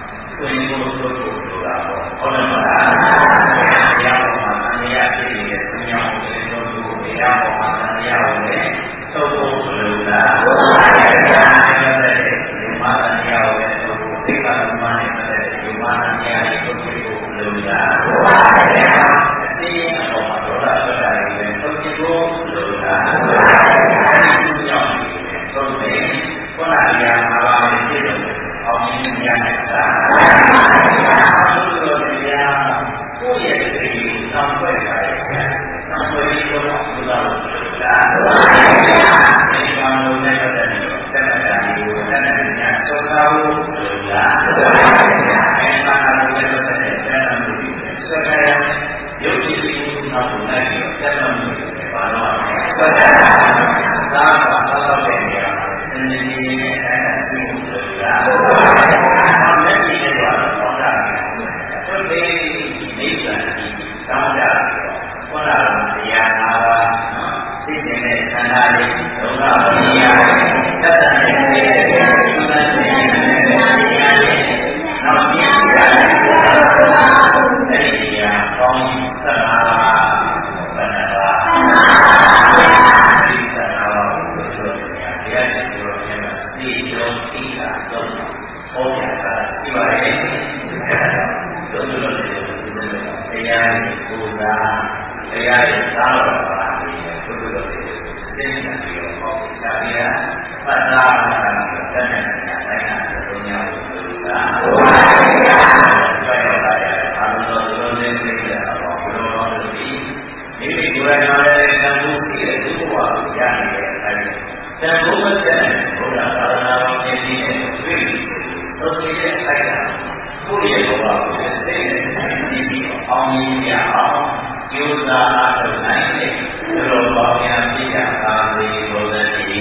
သွင်းဖို့လုပ်ဖို့လိုတာပေါ့ဟုတ်တယ်မလားတရားပေါ်မှာတရားဖြစ်နေတဲ့ဆင်းရဲမှုတွေလုပ်ဖို့တရားပေါ်မှာတရားကိုလည်းထုတ်ဖို့လိုတာဟုတ်ပါရဲ့ဗျာအဲ့ဒါနဲ့ဒီမှာတရားကိုလည်းထုတ်ဖို့သိက္ခာဓမ္မနဲ့ပတ်သက်တဲ့ဒီမှာတရားကိုထုတ်ဖို့လိုတာဟုတ်ပါရဲ့ဗျာအသိဉာဏ်ပေါ်မှာဒေါသထွက်တာတွေလည်းထုတ်ဖို့လိုတာဟုတ်ပါရဲ့ဗျာအဲဒီကြောင့်သုံးတယ်ခုနကရာမှာပါတဲ့ပြည့်စုံအောင်မြင်ရတာဘုရားတရားကိုယ့်ရဲ့ဒီတောင်းပွဲပါရဲ့တောင်းပွဲကိုတော့ဘုရားလို့ပြောတာဒီမှာလို့လည်းတက်တယ်တက်တာဒီကိုတက်တဲ့ညာစောသာဖို့လို့လားအဲမှာလည်းတက်တဲ့တက်တယ်ဆက်ကြရရုပ်ကြည့်ပြီးနောက်ကိုလိုက်ပြီးတက်တယ်ဘာလို့ဆက်ကြသာသာသာသာပဲနေရအင်းဒီနဲ့အဲဆီးလို့လားဘာလဲဒီကတော့ဟောတာသူဒီနေစာဒီတောင်းတာဟောတာတရားနာပါသိတဲ့နဲ့ခန္ဓာလေးဒုက္ခဝိညာဉ်တတ်တဲ့နေတဲ့ဒီလိုနဲ့တရားလေးနောက်ပြရတယ်အဲဒီကပေါင်းစပ်လာဘယ်နှပါဒီစပ်လာလို့ဆိုရင်တရားရှိလို့လည်းသိတော့သိတာတော့ဟောရတာဒီပါရဲ့တို့တို့လည်းတရားကိုပူဇာတရားရဲ့သာတော်ပါတို့တို့လည်းသိနေတာပြီးတော့ဟောချပြရပတ်တာတတ်တဲ့ညာတိုင်းကသုံးရလို့သာဟုတ်ပါရဲ့ဗျာပြောရတာရအာရုံတော်တို့လည်းသိကြတာပေါ့ဘုရားတော်တို့ဒီဒီဒီကိုယ်တိုင်လည်းတန်ဖိုးရှိတဲ့ဒီဘဝကိုရနေတဲ့အတိုင်းတန်ဖိုးမကျတဲ့ဘုရားသာသနာတော်ပြည့်စုံတဲ့တွေ့တို့ဒီရဲ့အိုက်တာကိုယ့်ရဲ့ဘဝကိုသိတဲ့ဒီဒီအောင်မြင်ရအောင်ကျိုးစားအားထုတ်နိုင်တဲ့ဘုရားပေါင်းများပြည့်ရပါစေဘုရားတ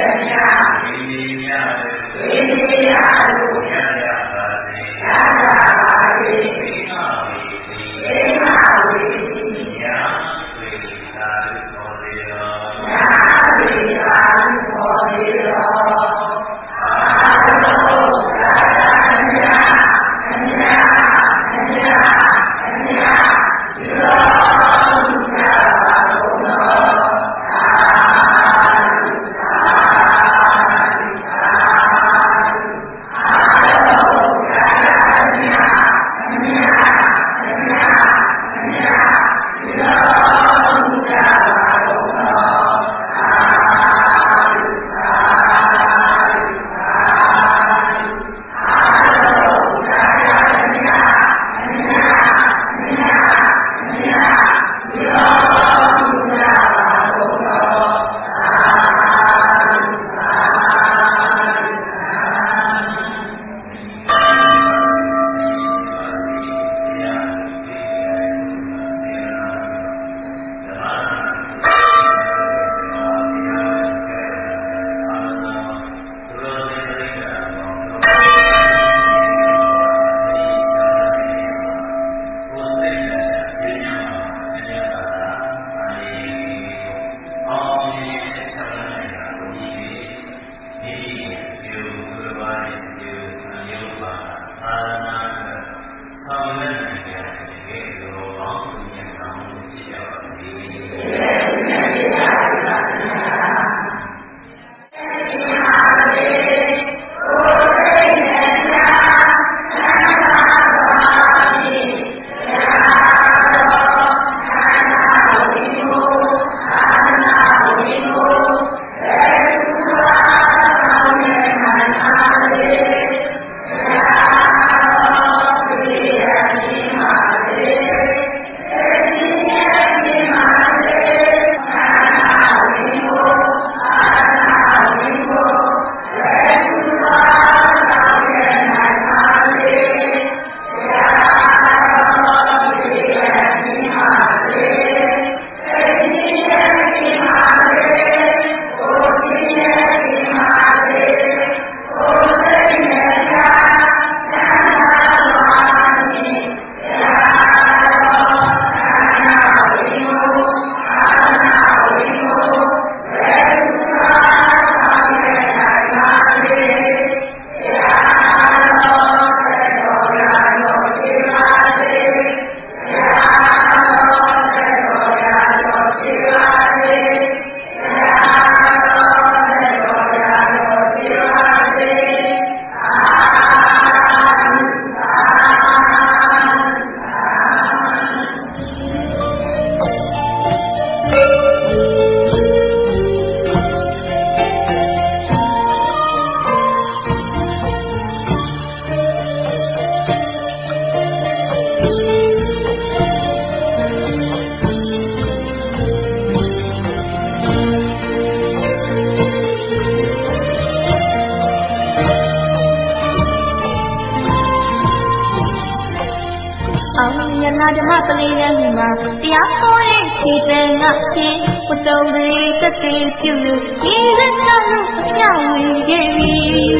နာဓမ္မပလင်ရည်မှာတရားဟောတဲ့ခြေတန်ကချင်းဝတ္တုံတွေသက်သေပြုလို့ဒီလက်ဆောင်လို့အပြဝင်ခဲ့ပြီ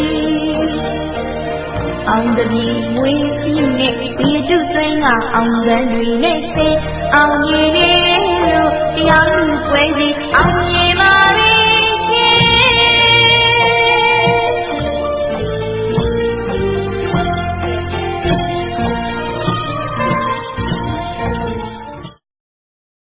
အောင်တပြီမွေးပြီးနဲ့ဒီတုသွင်းကအောင်စံတွေနဲ့ဆင်းအောင်ရည်လို့တရားလူပွဲစီအောင်ရည်ပါပြီ